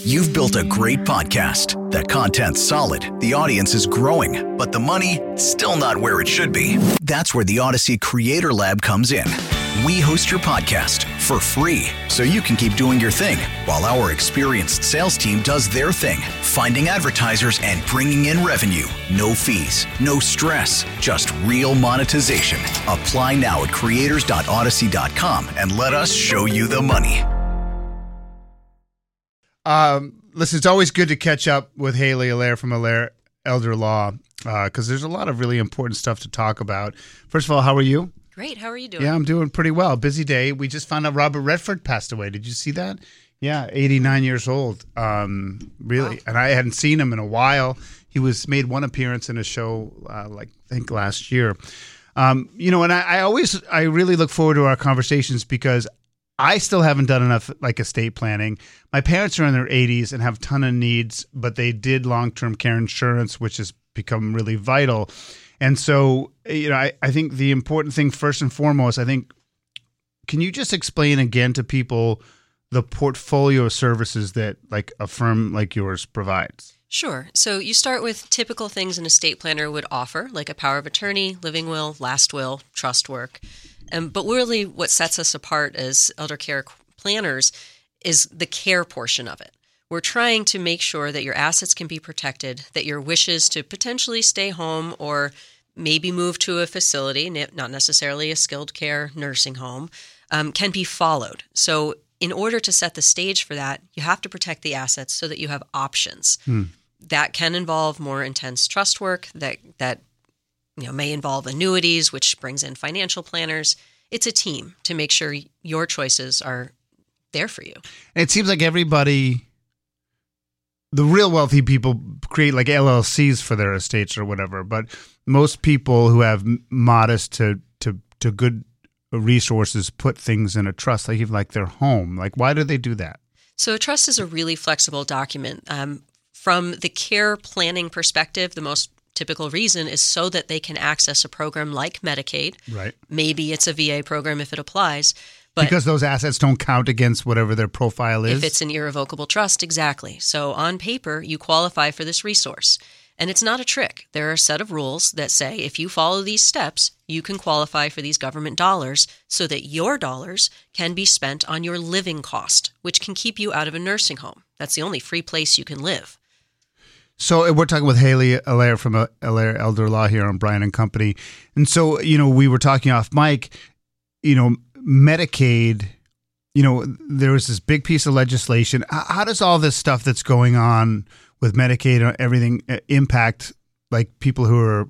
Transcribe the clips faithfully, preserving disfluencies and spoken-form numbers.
You've built a great podcast. The content's solid, the audience is growing, but the money, still not where it should be. That's where the Odyssey Creator Lab comes in. We host your podcast for free, so you can keep doing your thing, while our experienced sales team does their thing, finding advertisers and bringing in revenue. No fees, no stress, just real monetization. Apply now at creators dot odyssey dot com and let us show you the money. Um, listen, it's always good to catch up with Haley Allaire from Allaire Elder Law because uh, there's a lot of really important stuff to talk about. First of all, how are you? Great. How are you doing? Yeah, I'm doing pretty well. Busy day. We just found out Robert Redford passed away. Did you see that? Yeah, eighty-nine years old. Um, really. Wow. And I hadn't seen him in a while. He was made one appearance in a show, uh, like I think last year. Um, you know, and I, I always, I really look forward to our conversations because I still haven't done enough like estate planning. My parents are in their eighties and have a ton of needs, but they did long-term care insurance, which has become really vital. And so, you know, I, I think the important thing first and foremost, I think, can you just explain again to people the portfolio of services that like a firm like yours provides? Sure. So you start with typical things an estate planner would offer, like a power of attorney, living will, last will, trust work. Um, but really what sets us apart as elder care planners is the care portion of it. We're trying to make sure that your assets can be protected, that your wishes to potentially stay home or maybe move to a facility, not necessarily a skilled care nursing home, um, can be followed. So in order to set the stage for that, you have to protect the assets so that you have options. Hmm. That can involve more intense trust work that that you know, may involve annuities, which brings in financial planners. It's a team to make sure your choices are there for you. And it seems like everybody, the real wealthy people create like L L Cs for their estates or whatever, but most people who have modest to, to, to good resources put things in a trust, like even like their home. Like, why do they do that? So a trust is a really flexible document. Um, from the care planning perspective, the most typical reason is so that they can access a program like Medicaid. Right. Maybe it's a V A program if it applies. But because those assets don't count against whatever their profile is? If it's an irrevocable trust, exactly. So on paper, you qualify for this resource. And it's not a trick. There are a set of rules that say if you follow these steps, you can qualify for these government dollars so that your dollars can be spent on your living cost, which can keep you out of a nursing home. That's the only free place you can live. So we're talking with Haley Allaire from Allaire Elder Law here on Brian and Company. And so, you know, we were talking off mic, you know, Medicaid, you know, there was this big piece of legislation. How does all this stuff that's going on with Medicaid and everything impact like people who are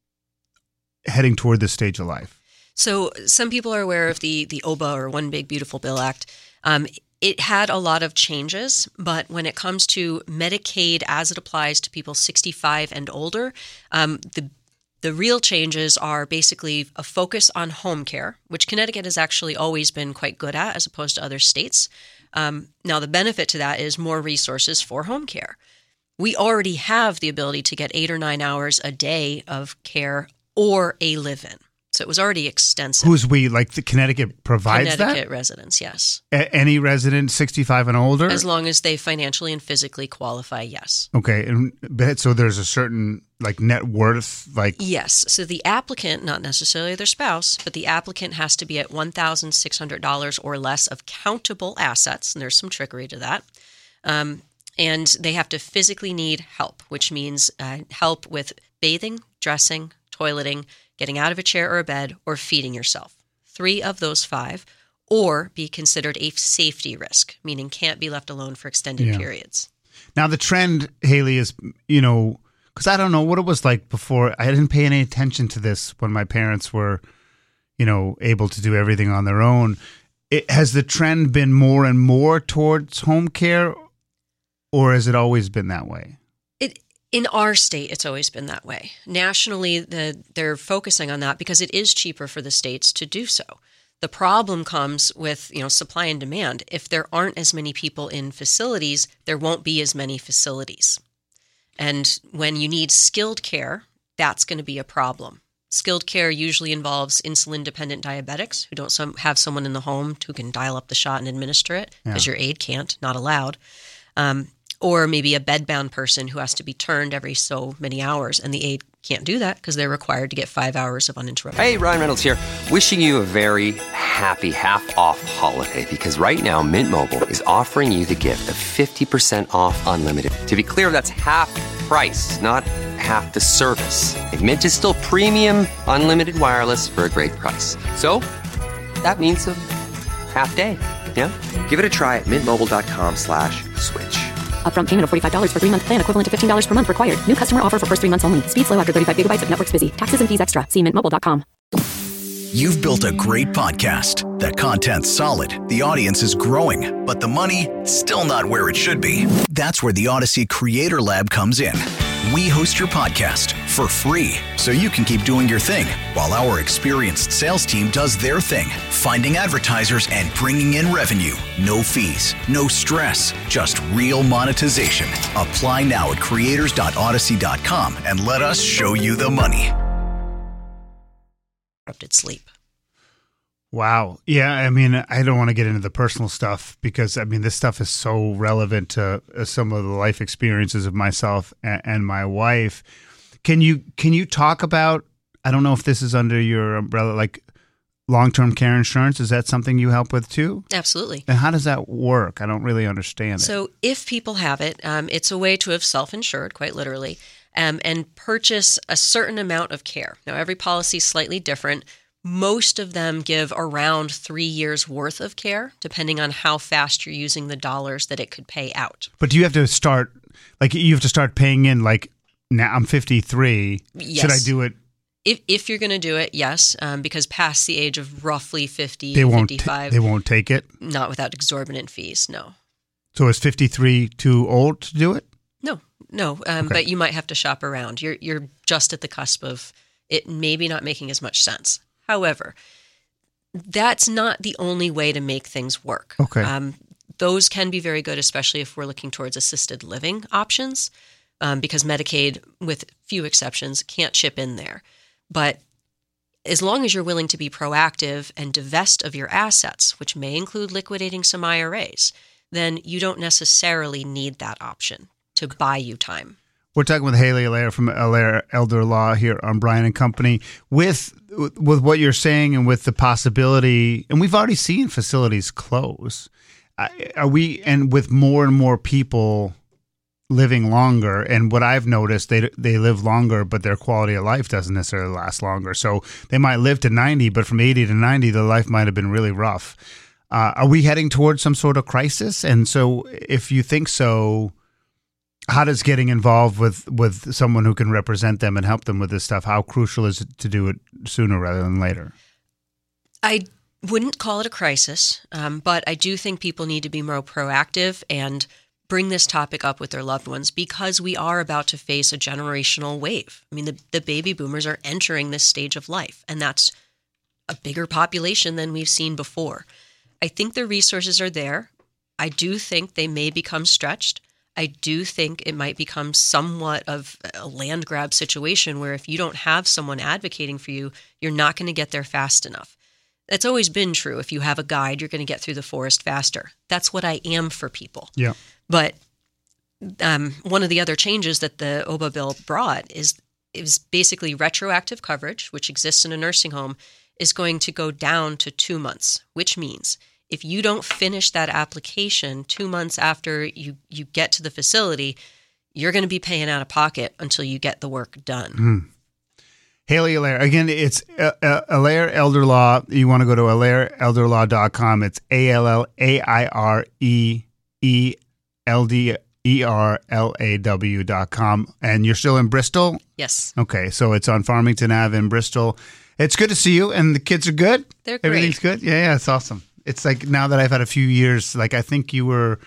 heading toward this stage of life? So some people are aware of the, the O B A or One Big Beautiful Bill Act. Um, It had a lot of changes, but when it comes to Medicaid as it applies to people sixty-five and older, um, the the real changes are basically a focus on home care, which Connecticut has actually always been quite good at as opposed to other states. Um, now, the benefit to that is more resources for home care. We already have the ability to get eight or nine hours a day of care or a live-in. So it was already extensive. Who's we? Like the Connecticut provides Connecticut that? Connecticut residents, yes. A- any resident sixty-five and older? As long as they financially and physically qualify, yes. Okay. And but so there's a certain like net worth? like Yes. So the applicant, not necessarily their spouse, but the applicant has to be at one thousand six hundred dollars or less of countable assets. And there's some trickery to that. Um, and they have to physically need help, which means uh, help with bathing, dressing, toileting, getting out of a chair or a bed, or feeding yourself. Three of those five, or be considered a safety risk, meaning can't be left alone for extended yeah. periods. Now, the trend, Haley, is, you know, because I don't know what it was like before. I didn't pay any attention to this when my parents were, you know, able to do everything on their own. It, has the trend been more and more towards home care, or has it always been that way? It In our state, it's always been that way. Nationally, the, they're focusing on that because it is cheaper for the states to do so. The problem comes with, you know, supply and demand. If there aren't as many people in facilities, there won't be as many facilities. And when you need skilled care, that's going to be a problem. Skilled care usually involves insulin-dependent diabetics who don't some, have someone in the home who can dial up the shot and administer it because yeah. your aide can't, not allowed. Um, or maybe a bedbound person who has to be turned every so many hours, and the aide can't do that because they're required to get five hours of uninterrupted. Hey, Ryan Reynolds here. Wishing you a very happy half-off holiday, because right now Mint Mobile is offering you the gift of fifty percent off unlimited. To be clear, that's half price, not half the service. And Mint is still premium unlimited wireless for a great price. So that means a half day. Yeah? Give it a try at mintmobile.com slash switch. Upfront payment of forty-five dollars for three-month plan equivalent to fifteen dollars per month required. New customer offer for first three months only. Speed slow after thirty-five gigabytes if network's busy. Taxes and fees extra. See mint mobile dot com. You've built a great podcast. The content's solid, the audience is growing, but the money, still not where it should be. That's where the Odyssey Creator Lab comes in. We host your podcast for free, so you can keep doing your thing while our experienced sales team does their thing, finding advertisers and bringing in revenue. No fees, no stress, just real monetization. Apply now at creators dot odyssey dot com and let us show you the money. Interrupted sleep. Wow. Yeah. I mean, I don't want to get into the personal stuff because, I mean, this stuff is so relevant to uh, some of the life experiences of myself and, and my wife. Can you can you talk about, I don't know if this is under your umbrella, like long-term care insurance? Is that something you help with too? Absolutely. And how does that work? I don't really understand it. So if people have it, um, it's a way to have self-insured, quite literally, um, and purchase a certain amount of care. Now, every policy is slightly different. Most of them give around three years worth of care, depending on how fast you're using the dollars that it could pay out. But do you have to start, like you have to start paying in, like, now I'm fifty-three. Yes. Should I do it? If if you're going to do it, yes, um, because past the age of roughly fifty, they won't fifty-five. T- they won't take it? Not without exorbitant fees, no. So is fifty-three too old to do it? No, no, um, Okay. but you might have to shop around. You're You're just at the cusp of it maybe not making as much sense. However, that's not the only way to make things work. Okay. Um, those can be very good, especially if we're looking towards assisted living options, um, because Medicaid, with few exceptions, can't chip in there. But as long as you're willing to be proactive and divest of your assets, which may include liquidating some I R As, then you don't necessarily need that option to buy you time. We're talking with Haley Allaire from Allaire Elder Law here on Bryan and Company. With with what you're saying and with the possibility, and we've already seen facilities close. Are we, and with more and more people living longer, and what I've noticed, they they live longer, but their quality of life doesn't necessarily last longer. So they might live to ninety, but from eighty to ninety, their life might have been really rough. Uh, are we heading towards some sort of crisis? And so if you think so, how does getting involved with, with someone who can represent them and help them with this stuff, how crucial is it to do it sooner rather than later? I wouldn't call it a crisis, um, but I do think people need to be more proactive and bring this topic up with their loved ones, because we are about to face a generational wave. I mean, the, the baby boomers are entering this stage of life, and that's a bigger population than we've seen before. I think the resources are there. I do think they may become stretched. I do think it might become somewhat of a land grab situation where if you don't have someone advocating for you, you're not going to get there fast enough. That's always been true. If you have a guide, you're going to get through the forest faster. That's what I am for people. Yeah. But um, one of the other changes that the O B A bill brought is is basically retroactive coverage, which exists in a nursing home, is going to go down to two months, which means if you don't finish that application two months after you, you get to the facility, you're going to be paying out of pocket until you get the work done. Mm. Haley Allaire. Again, it's uh, uh, Allaire Elder Law. You want to go to allaire elder law dot com. It's A L L A I R E E L D E R L A W dot com. And you're still in Bristol? Yes. Okay, so it's on Farmington Avenue in Bristol. It's good to see you, and the kids are good? They're great. Everything's good? Yeah, yeah, it's awesome. It's like now that I've had a few years, like I think you were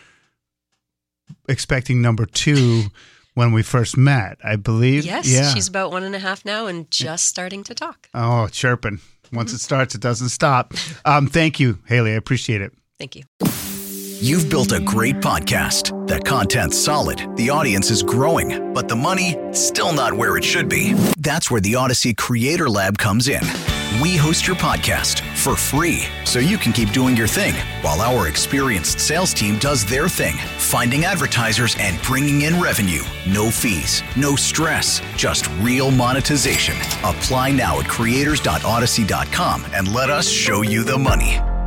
expecting number two when we first met, I believe. Yes, yeah. She's about one and a half now and just starting to talk. Oh, chirping. Once it starts, it doesn't stop. Um, thank you, Haley. I appreciate it. Thank you. You've built a great podcast. The content's solid, the audience is growing, but the money, still not where it should be. That's where the Odyssey Creator Lab comes in. We host your podcast for free, so you can keep doing your thing while our experienced sales team does their thing, finding advertisers and bringing in revenue. No fees, no stress, just real monetization. Apply now at creators dot odyssey dot com and let us show you the money.